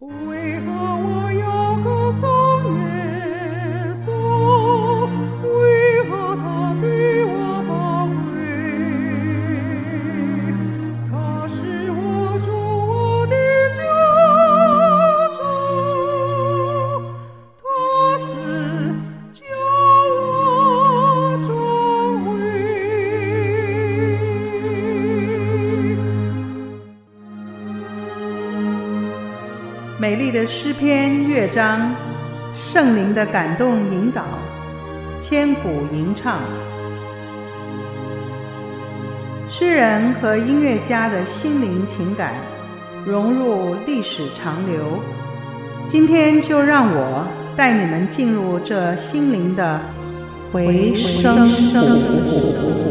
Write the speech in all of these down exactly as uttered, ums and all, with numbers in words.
为何我要歌颂耶稣？为何他比我宝贵？他是我主，我的救主，他死叫我终归。美丽的诗篇乐章，圣灵的感动引导，千古吟唱。诗人和音乐家的心灵情感融入历史长流。今天就让我带你们进入这心灵的回声谷。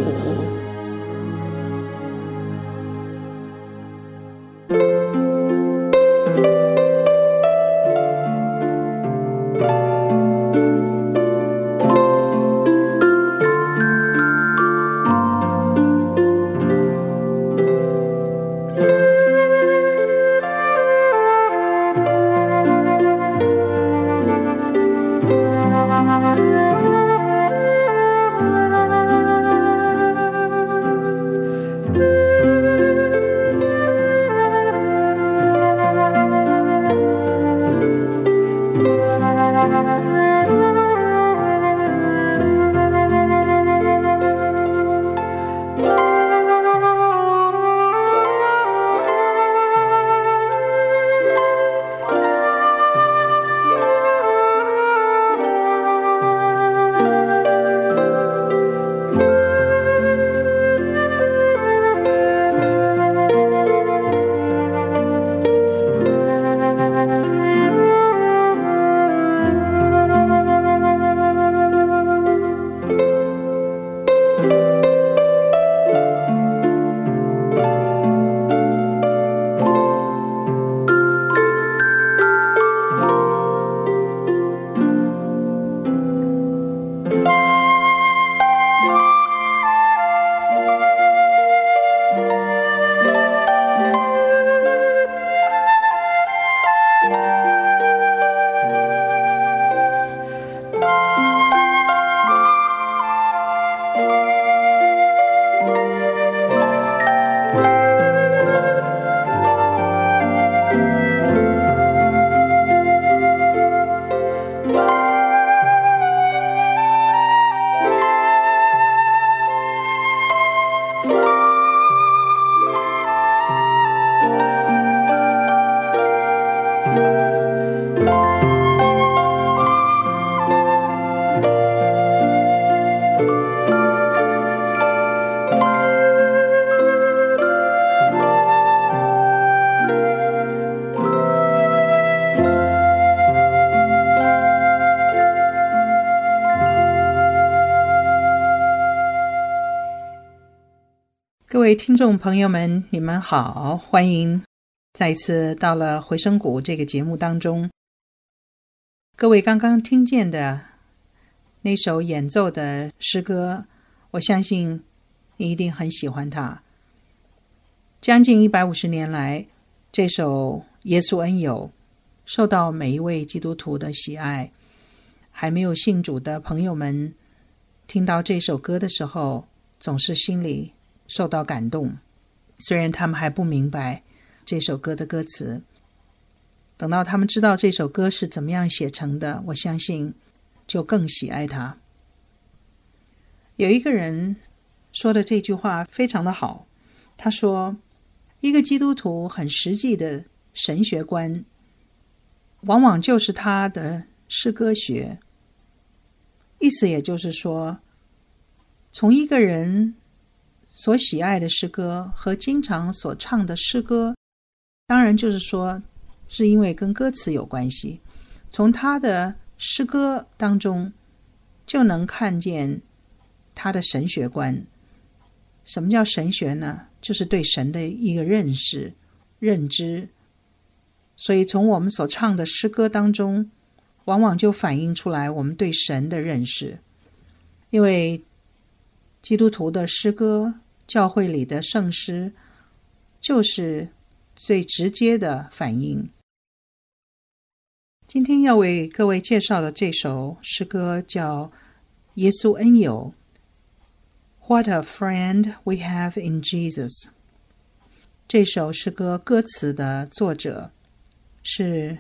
各位听众朋友们，你们好，欢迎再一次到了回声谷这个节目当中。各位刚刚听见的那首演奏的诗歌，我相信你一定很喜欢它。将近一百五十年来，这首耶稣恩友受到每一位基督徒的喜爱。还没有信主的朋友们听到这首歌的时候，总是心里受到感动，虽然他们还不明白这首歌的歌词。等到他们知道这首歌是怎么样写成的，我相信就更喜爱它。有一个人说的这句话非常的好，他说，一个基督徒很实际的神学观，往往就是他的诗歌学。意思也就是说，从一个人所喜爱的诗歌和经常所唱的诗歌，当然就是说是因为跟歌词有关系，从他的诗歌当中就能看见他的神学观。什么叫神学呢？就是对神的一个认识、认知。所以从我们所唱的诗歌当中，往往就反映出来我们对神的认识。因为基督徒的诗歌，教会里的圣诗，就是最直接的反映今天要为各位介绍的这首诗歌叫《耶稣恩友》 What a friend we have in Jesus。 这首诗歌歌词的作者是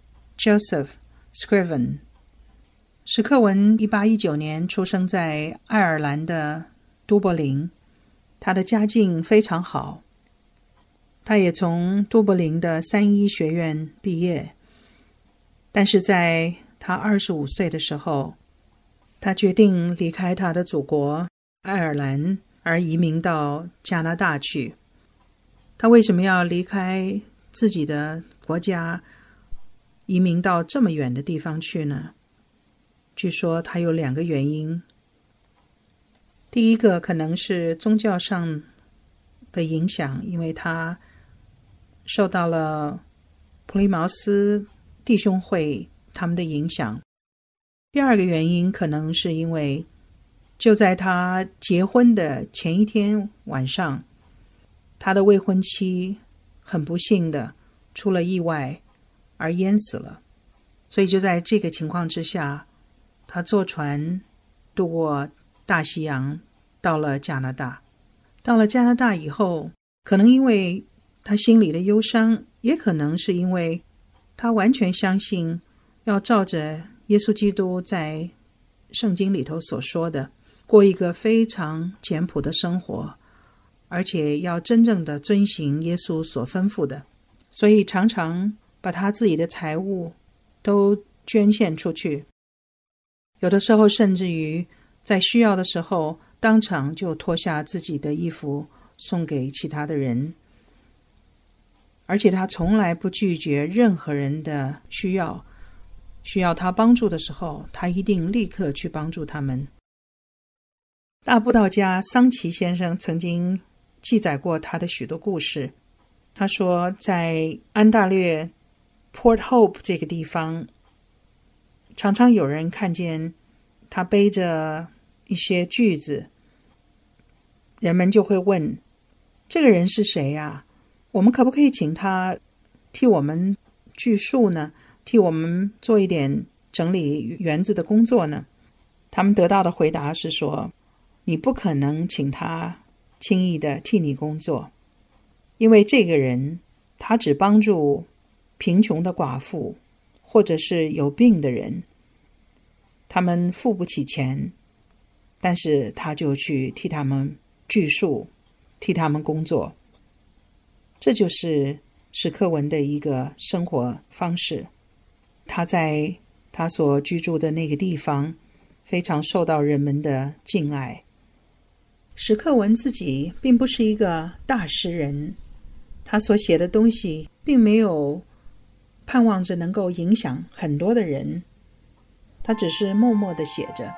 Joseph Scriven。 史克文一八一九年出生在爱尔兰的都柏林，他的家境非常好，他也从都柏林的三一学院毕业。但是在他二十五岁的时候，他决定离开他的祖国爱尔兰，而移民到加拿大去。他为什么要离开自己的国家，移民到这么远的地方去呢？据说他有两个原因。第一个可能是宗教上的影响，因为他受到了普利茅斯弟兄会他们的影响。第二个原因可能是因为就在他结婚的前一天晚上，他的未婚妻很不幸的出了意外而淹死了。所以就在这个情况之下，他坐船渡过大西洋到了加拿大。到了加拿大以后，可能因为他心里的忧伤，也可能是因为他完全相信要照着耶稣基督在圣经里头所说的，过一个非常简朴的生活，而且要真正的遵行耶稣所吩咐的，所以常常把他自己的财物都捐献出去，有的时候甚至于在需要的时候当场就脱下自己的衣服送给其他的人。而且他从来不拒绝任何人的需要，需要他帮助的时候，他一定立刻去帮助他们。大布道家桑奇先生曾经记载过他的许多故事。他说在安大略 Port Hope 这个地方，常常有人看见他背着一些锯子，人们就会问，这个人是谁呀？我们可不可以请他替我们锯树呢？替我们做一点整理园子的工作呢？他们得到的回答是说，你不可能请他轻易的替你工作，因为这个人他只帮助贫穷的寡妇或者是有病的人，他们付不起钱，但是他就去替他们锯树，替他们工作。这就是史克文的一个生活方式。他在他所居住的那个地方非常受到人们的敬爱。史克文自己并不是一个大诗人，他所写的东西并没有盼望着能够影响很多的人，他只是默默地写着。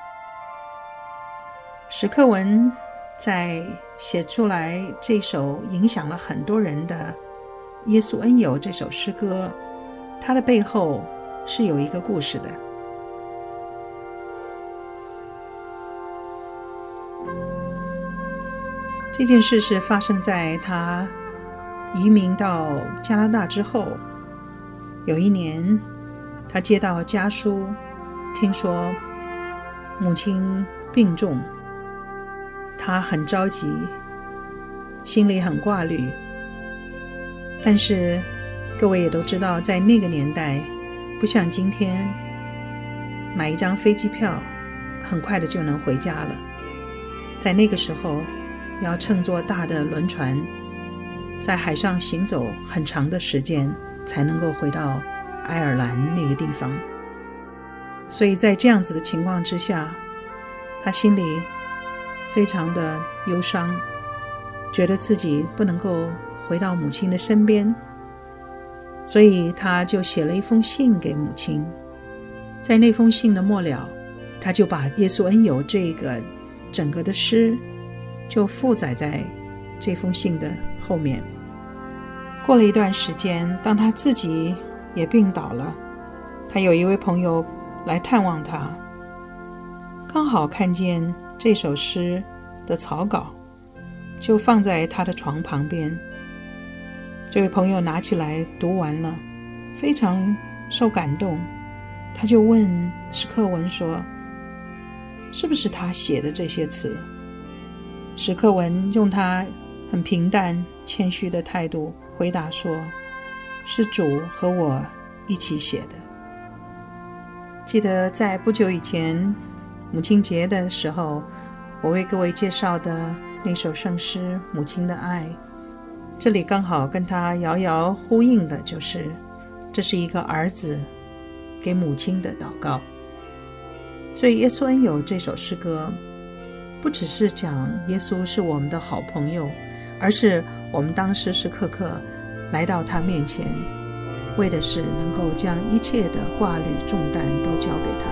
史克文在写出来这首影响了很多人的《耶稣恩友》这首诗歌，它的背后是有一个故事的。这件事是发生在他移民到加拿大之后。有一年，他接到家书，听说母亲病重，他很着急，心里很挂虑。但是各位也都知道，在那个年代不像今天买一张飞机票很快的就能回家了。在那个时候要乘坐大的轮船，在海上行走很长的时间才能够回到爱尔兰那个地方。所以在这样子的情况之下，他心里非常的忧伤，觉得自己不能够回到母亲的身边，所以他就写了一封信给母亲。在那封信的末了，他就把耶稣恩友这个整个的诗就附载在这封信的后面。过了一段时间，当他自己也病倒了，他有一位朋友来探望他，刚好看见这首诗的草稿，就放在他的床旁边。这位朋友拿起来读完了，非常受感动，他就问史克文说，是不是他写的这些词？史克文用他很平淡谦虚的态度回答说，是主和我一起写的。记得在不久以前母亲节的时候，我为各位介绍的那首圣诗《母亲的爱》，这里刚好跟他遥遥呼应的就是，这是一个儿子给母亲的祷告。所以耶稣恩友这首诗歌不只是讲耶稣是我们的好朋友，而是我们当时时刻刻来到他面前，为的是能够将一切的挂虑重担都交给他。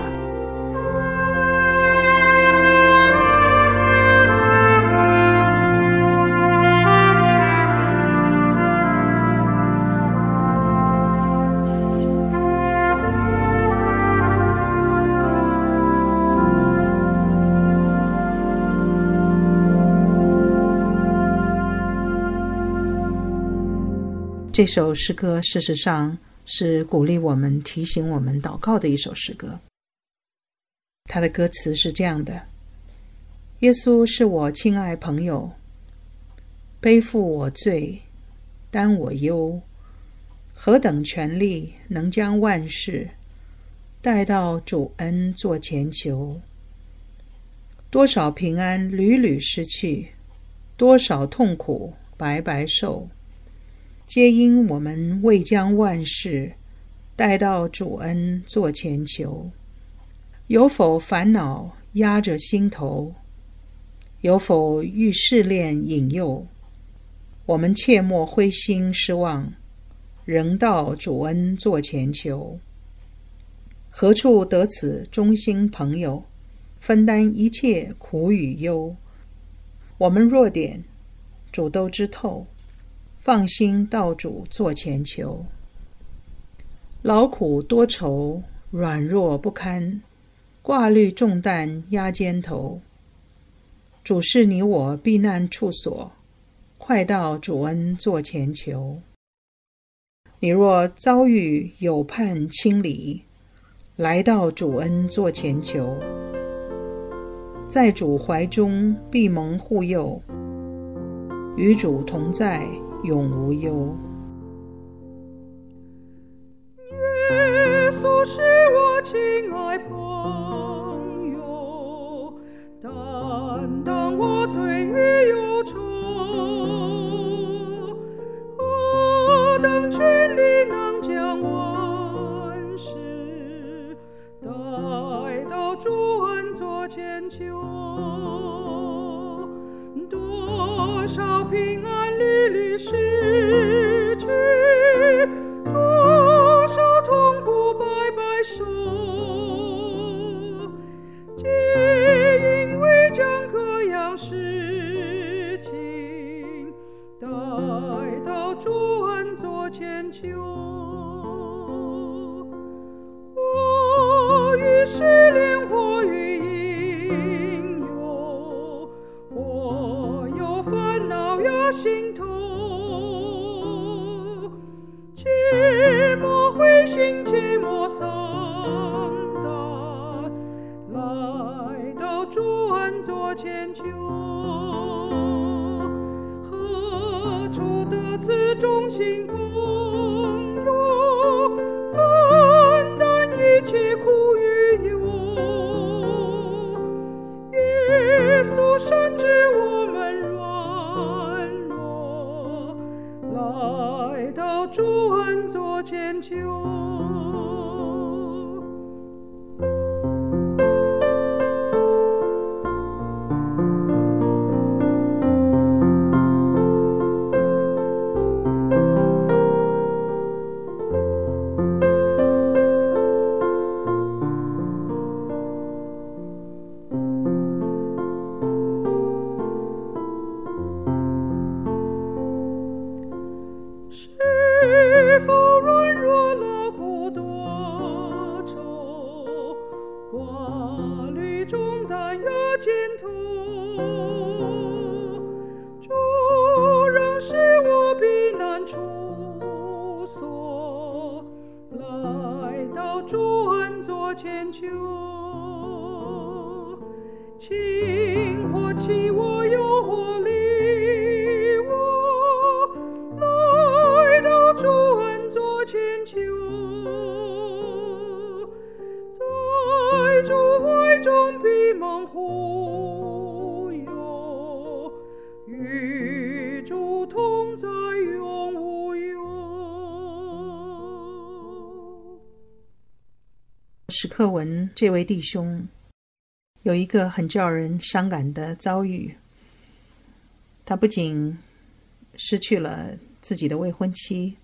这首诗歌事实上是鼓励我们、提醒我们祷告的一首诗歌。它的歌词是这样的：耶稣是我亲爱朋友，背负我罪，担我忧，何等权力能将万事带到主恩座前求？多少平安屡屡失去，多少痛苦白白受，皆因我们未将万事带到主恩座前求。有否烦恼压着心头？有否遇试炼引诱？我们切莫灰心失望，仍到主恩座前求。何处得此忠心朋友，分担一切苦与忧？我们弱点主都知透，放心到主座前求。劳苦多愁，软弱不堪，挂虑重担压肩头。主是你我避难处所，快到主恩座前求。你若遭遇有盼清理，来到主恩座前求。在主怀中必蒙护佑，与主同在永无忧。 耶稣是我亲爱朋友，担当我罪与忧愁。何等权力能将万事带到主恩座前求？多少平安屡屡失去，多少痛苦白白受，皆因为将各样事情带到主恩座前求。我于试炼，或于引诱，或有烦恼压心头，切莫灰心，切莫丧胆，来到主恩座前求。何处得此忠心朋友，分担一切苦与忧？耶稣深知我们软弱，来到主恩座前求。是否软弱劳苦做千秋。情或弃我，忧或离我，来到主恩做千秋。在主怀中闭门护佑，与主同在永无忧。 史克文这位弟兄有一个很叫人伤感的遭遇，他不仅失去了自己的未婚妻，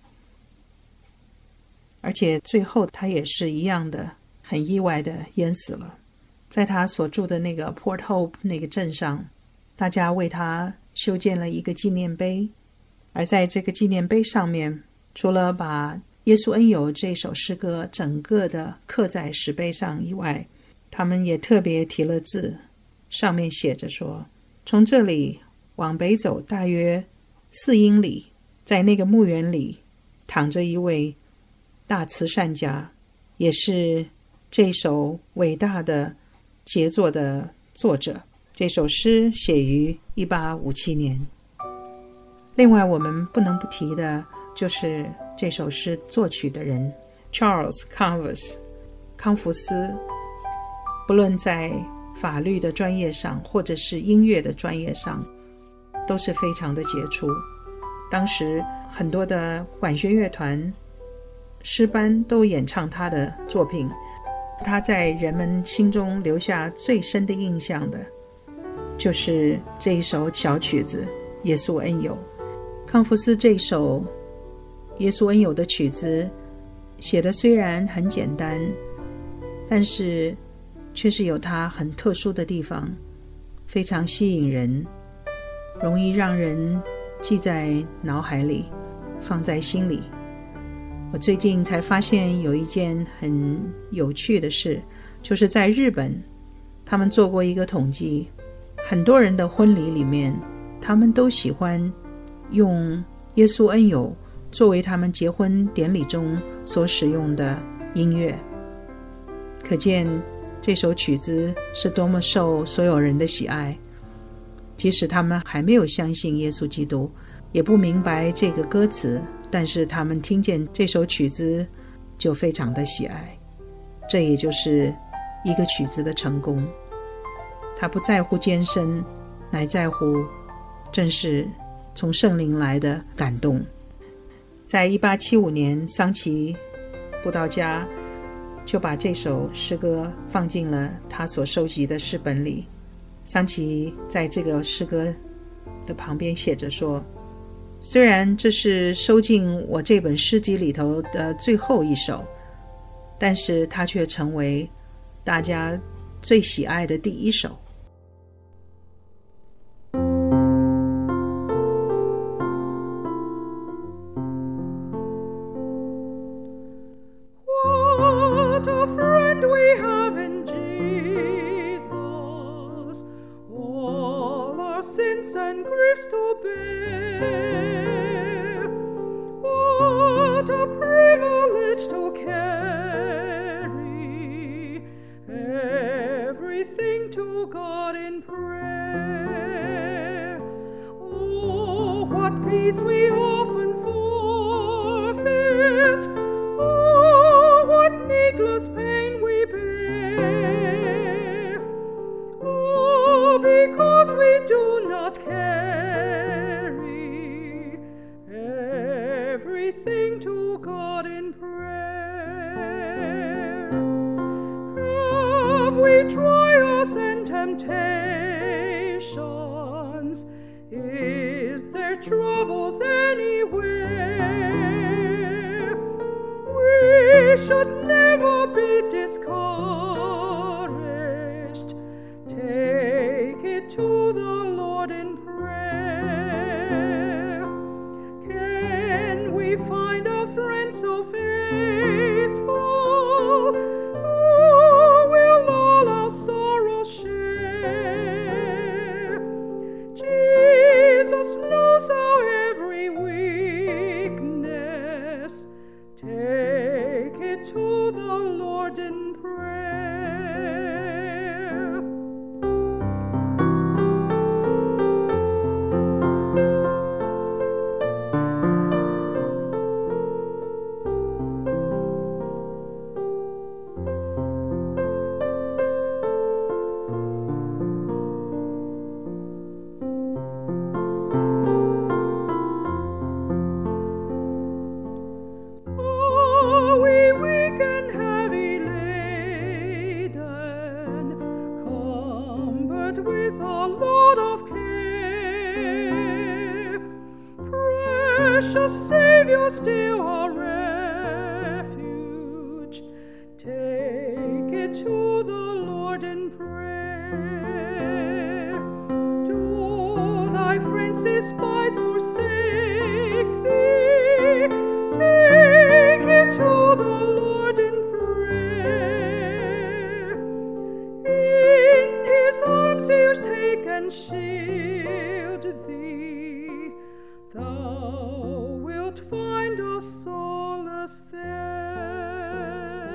而且最后他也是一样的很意外的淹死了。在他所住的那个 Port Hope 那个镇上，大家为他修建了一个纪念碑，而在这个纪念碑上面，除了把耶稣恩友这首诗歌整个的刻在石碑上以外，他们也特别提了字，上面写着说，从这里往北走大约四英里，在那个墓园里躺着一位大慈善家，也是这首伟大的杰作的作者。这首诗写于一八五七年。另外我们不能不提的就是这首诗作曲的人 Charles Canvas 康福斯，不论在法律的专业上或者是音乐的专业上都是非常的杰出。当时很多的管弦乐团诗班都演唱他的作品，他在人们心中留下最深的印象的就是这一首小曲子《耶稣恩友》。康福斯这首耶稣恩友的曲子写的虽然很简单，但是却是有它很特殊的地方，非常吸引人，容易让人记在脑海里，放在心里。我最近才发现有一件很有趣的事，就是在日本他们做过一个统计，很多人的婚礼里面他们都喜欢用耶稣恩友作为他们结婚典礼中所使用的音乐，可见这首曲子是多么受所有人的喜爱。即使他们还没有相信耶稣基督，也不明白这个歌词，但是他们听见这首曲子就非常的喜爱。这也就是一个曲子的成功，他不在乎艰深，乃在乎正是从圣灵来的感动。在一八七五年，桑奇布道家就把这首诗歌放进了他所收集的诗本里。桑奇在这个诗歌的旁边写着说，虽然这是收进我这本诗集里头的最后一首，但是它却成为大家最喜爱的第一首。 What a friend we have in Jesus, all our sins and griefs to bear. What a privilege to carry everything to God in prayer. Oh, what peace we often forfeit, oh, what needless pain we bear, oh, because we do not carry everything to God in prayer. Have we trials and temptations? Is there troubles anywhere? We should never be discouraged. Take it to the Lord in prayer. Can we find a friend so faithful, who will all our sorrows share? Jesus knows our every weakness. Take it to the Lord in prayer. still our refuge. Take it to the Lord in prayer. Do thy friends despise, forsake thee? Take it to the Lord in prayer. In his arms he'll take and shield thee. Thou wilt find a solace there.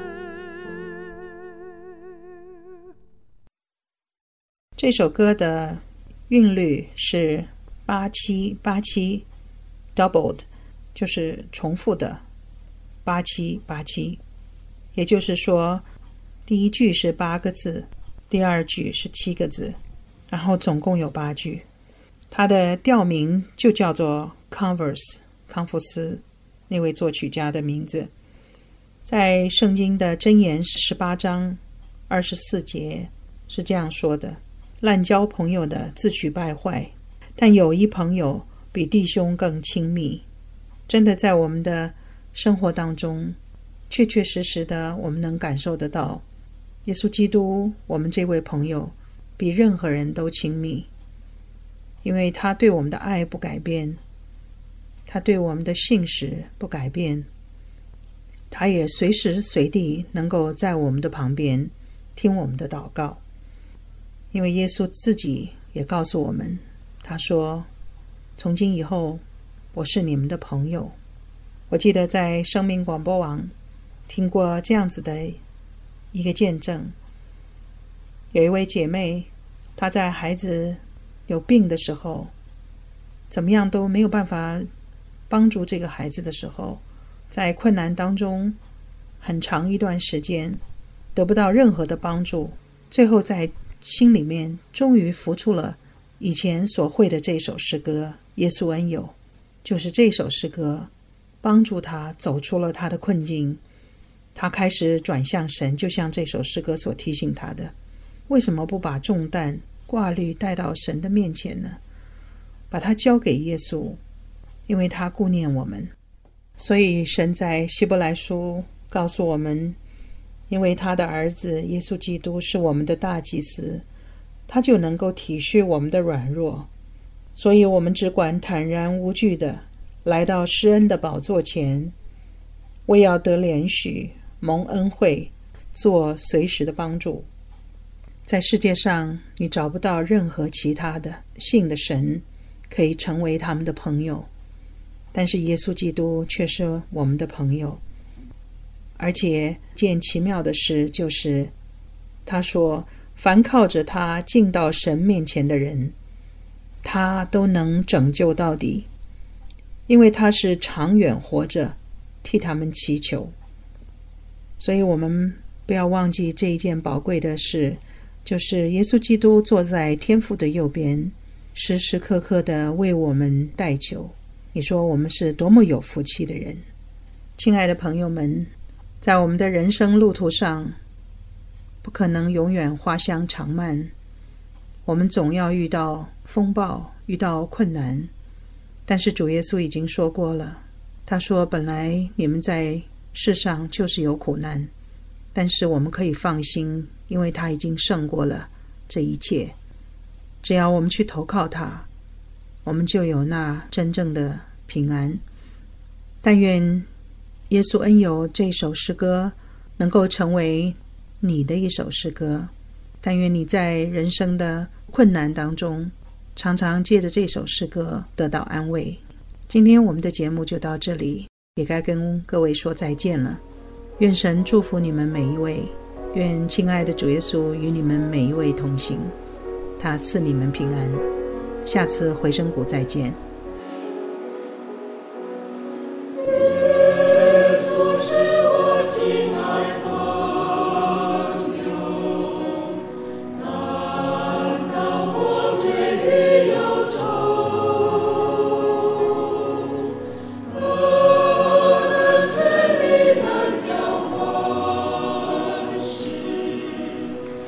这首歌的韵律是八七八七 doubled， 就是重复的八七八七，也就是说第一句是八个字，第二句是七个字，然后总共有八句。它的调名就叫做 Converse， 康福斯那位作曲家的名字。在圣经的箴言十八章二十四节是这样说的：滥交朋友的自取败坏，但有一朋友比弟兄更亲密。真的在我们的生活当中，确确实实的我们能感受得到，耶稣基督我们这位朋友比任何人都亲密，因为他对我们的爱不改变，他对我们的信实不改变，他也随时随地能够在我们的旁边听我们的祷告。因为耶稣自己也告诉我们，他说从今以后我是你们的朋友。我记得在生命广播网听过这样子的一个见证，有一位姐妹，她在孩子有病的时候，怎么样都没有办法帮助这个孩子的时候，在困难当中很长一段时间得不到任何的帮助，最后在心里面终于浮出了以前所会的这首诗歌《耶稣恩友》，就是这首诗歌帮助他走出了他的困境，他开始转向神，就像这首诗歌所提醒他的。为什么不把重担挂虑带到神的面前呢？把它交给耶稣，因为他顾念我们。所以神在希伯来书告诉我们，因为他的儿子耶稣基督是我们的大祭司，他就能够体恤我们的软弱，所以我们只管坦然无惧的来到施恩的宝座前，为要得怜许，蒙恩惠，做随时的帮助。在世界上你找不到任何其他的信的神可以成为他们的朋友，但是耶稣基督却是我们的朋友。而且件奇妙的事就是，他说凡靠着他进到神面前的人，他都能拯救到底，因为他是长远活着替他们祈求。所以我们不要忘记这一件宝贵的事，就是耶稣基督坐在天父的右边，时时刻刻的为我们代求。你说我们是多么有福气的人。亲爱的朋友们，在我们的人生路途上，不可能永远花香长漫，我们总要遇到风暴，遇到困难。但是主耶稣已经说过了，他说本来你们在世上就是有苦难，但是我们可以放心，因为他已经胜过了这一切。只要我们去投靠他，我们就有那真正的平安。但愿耶稣恩友这首诗歌能够成为你的一首诗歌，但愿你在人生的困难当中常常借着这首诗歌得到安慰。今天我们的节目就到这里，也该跟各位说再见了。愿神祝福你们每一位，愿亲爱的主耶稣与你们每一位同行，他赐你们平安。下次回声谷再见。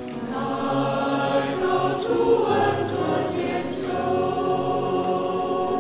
主恩作千秋。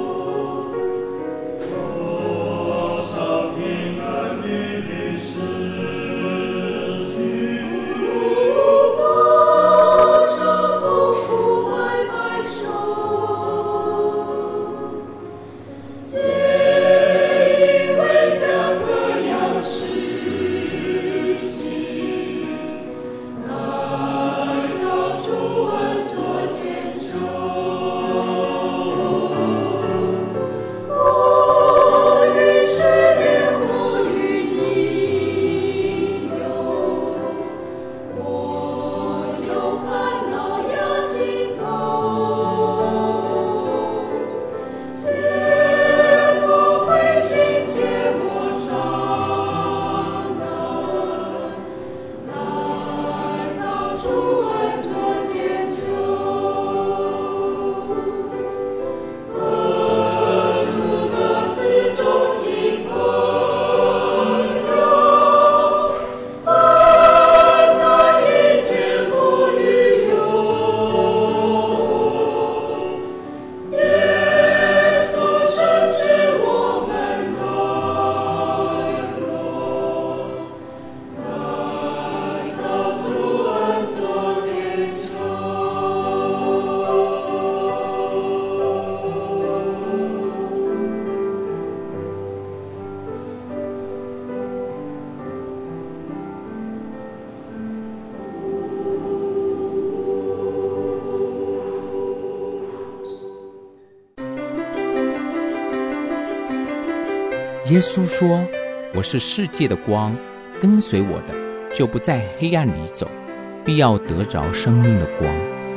耶稣说，我是世界的光，跟随我的就不在黑暗里走，必要得着生命的光。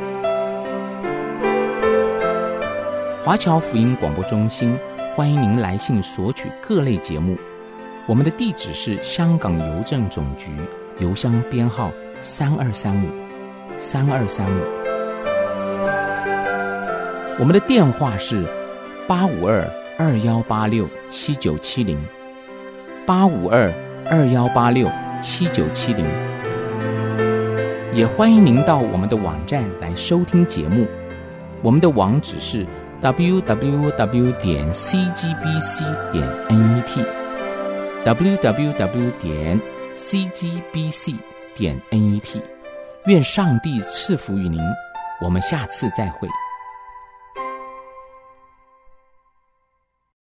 华侨福音广播中心欢迎您来信索取各类节目，我们的地址是香港邮政总局邮箱编号三二三五三二三五，我们的电话是八五二二幺八六七九七零八五二二幺八六七九七零，也欢迎您到我们的网站来收听节目，我们的网址是 double-u double-u double-u 点 c g b c 点 n e t double-u double-u double-u 点 c g b c 点 n e t。 愿上帝赐福于您，我们下次再会。